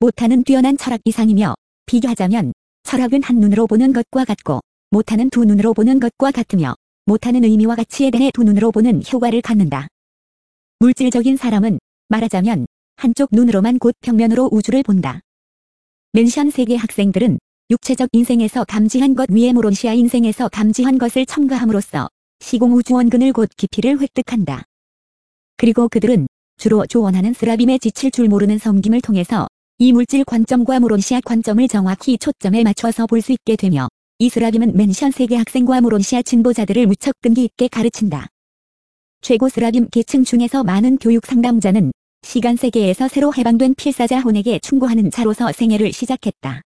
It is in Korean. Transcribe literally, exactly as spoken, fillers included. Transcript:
못하는 뛰어난 철학 이상이며, 비교하자면 철학은 한눈으로 보는 것과 같고 못하는 두 눈으로 보는 것과 같으며 못하는 의미와 가치에 대해 두 눈으로 보는 효과를 갖는다. 물질적인 사람은 말하자면 한쪽 눈으로만 곧 평면으로 우주를 본다. 맨션 세계 학생들은 육체적 인생에서 감지한 것 위에 모론시아 인생에서 감지한 것을 첨가함으로써 시공우주 원근을 곧 깊이를 획득한다. 그리고 그들은 주로 조언하는 스라빔의 지칠 줄 모르는 섬김을 통해서 이 물질 관점과 모론시아 관점을 정확히 초점에 맞춰서 볼 수 있게 되며, 이 스라빔은 맨션 세계 학생과 모론시아 진보자들을 무척 끈기 있게 가르친다. 최고 스라빔 계층 중에서 많은 교육 상담자는 시간 세계에서 새로 해방된 필사자 혼에게 충고하는 자로서 생애를 시작했다.